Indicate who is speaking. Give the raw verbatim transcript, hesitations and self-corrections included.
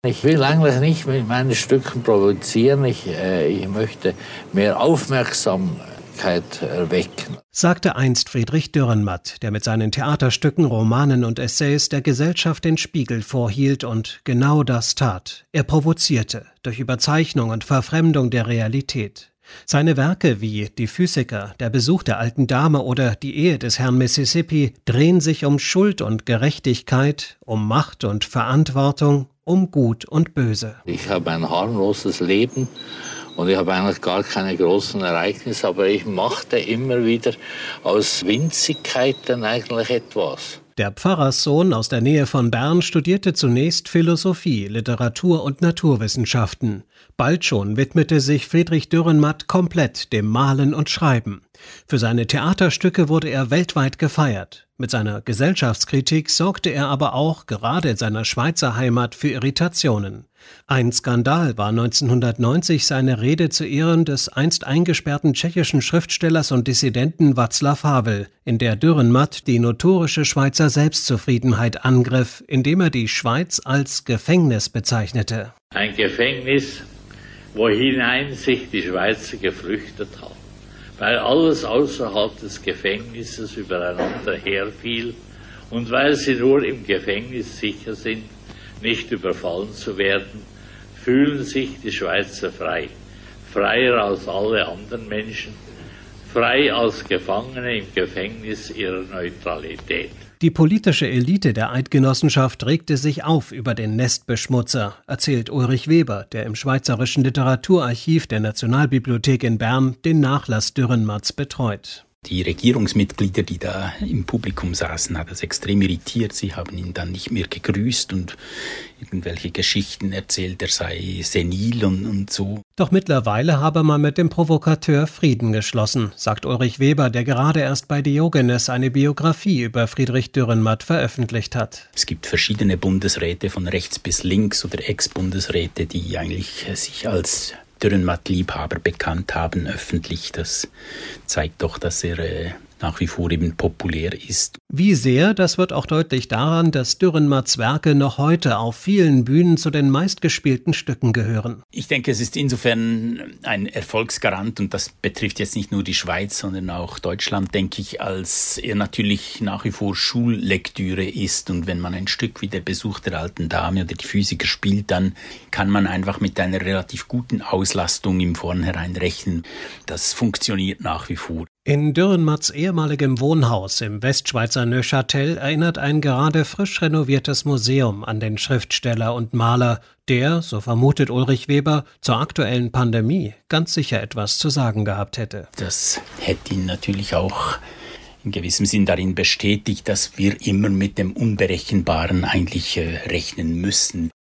Speaker 1: Ich will eigentlich nicht mit meinen Stücken provozieren, ich, äh, ich möchte mehr Aufmerksamkeit erwecken.
Speaker 2: Sagte einst Friedrich Dürrenmatt, der mit seinen Theaterstücken, Romanen und Essays der Gesellschaft den Spiegel vorhielt und genau das tat. Er provozierte durch Überzeichnung und Verfremdung der Realität. Seine Werke wie Die Physiker, Der Besuch der alten Dame oder Die Ehe des Herrn Mississippi drehen sich um Schuld und Gerechtigkeit, um Macht und Verantwortung, um Gut und Böse.
Speaker 1: Ich habe ein harmloses Leben und ich habe eigentlich gar keine großen Ereignisse, aber ich machte immer wieder aus Winzigkeiten eigentlich etwas.
Speaker 2: Der Pfarrerssohn aus der Nähe von Bern studierte zunächst Philosophie, Literatur und Naturwissenschaften. Bald schon widmete sich Friedrich Dürrenmatt komplett dem Malen und Schreiben. Für seine Theaterstücke wurde er weltweit gefeiert. Mit seiner Gesellschaftskritik sorgte er aber auch, gerade in seiner Schweizer Heimat, für Irritationen. Ein Skandal war neunzehnhundertneunzig seine Rede zu Ehren des einst eingesperrten tschechischen Schriftstellers und Dissidenten Václav Havel, in der Dürrenmatt die notorische Schweizer Selbstzufriedenheit angriff, indem er die Schweiz als Gefängnis bezeichnete.
Speaker 1: Ein Gefängnis, wohinein sich die Schweizer geflüchtet haben, weil alles außerhalb des Gefängnisses übereinander herfiel und weil sie nur im Gefängnis sicher sind, nicht überfallen zu werden, fühlen sich die Schweizer frei, freier als alle anderen Menschen, frei als Gefangene im Gefängnis ihrer Neutralität.
Speaker 2: Die politische Elite der Eidgenossenschaft regte sich auf über den Nestbeschmutzer, erzählt Ulrich Weber, der im Schweizerischen Literaturarchiv der Nationalbibliothek in Bern den Nachlass Dürrenmatts betreut.
Speaker 3: Die Regierungsmitglieder, die da im Publikum saßen, hat das extrem irritiert. Sie haben ihn dann nicht mehr gegrüßt und irgendwelche Geschichten erzählt, er sei senil und, und so.
Speaker 2: Doch mittlerweile habe man mit dem Provokateur Frieden geschlossen, sagt Ulrich Weber, der gerade erst bei Diogenes eine Biografie über Friedrich Dürrenmatt veröffentlicht hat.
Speaker 3: Es gibt verschiedene Bundesräte von rechts bis links oder Ex-Bundesräte, die eigentlich sich als Dürrenmatt-Liebhaber bekannt haben öffentlich. Das zeigt doch, dass er äh, nach wie vor eben populär ist.
Speaker 2: Wie sehr, das wird auch deutlich daran, dass Dürrenmatts Werke noch heute auf vielen Bühnen zu den meistgespielten Stücken gehören.
Speaker 3: Ich denke, es ist insofern ein Erfolgsgarant und das betrifft jetzt nicht nur die Schweiz, sondern auch Deutschland, denke ich, als er natürlich nach wie vor Schullektüre ist und wenn man ein Stück wie Der Besuch der alten Dame oder Die Physiker spielt, dann kann man einfach mit einer relativ guten Auslastung im Vornherein rechnen. Das funktioniert nach wie vor.
Speaker 2: In Dürrenmatts ehemaligem Wohnhaus im Westschweizer Neuchâtel erinnert ein gerade frisch renoviertes Museum an den Schriftsteller und Maler, der, so vermutet Ulrich Weber, zur aktuellen Pandemie ganz sicher etwas zu sagen gehabt hätte.
Speaker 3: Das hätte ihn natürlich auch in gewissem Sinn darin bestätigt, dass wir immer mit dem Unberechenbaren eigentlich äh, rechnen müssen.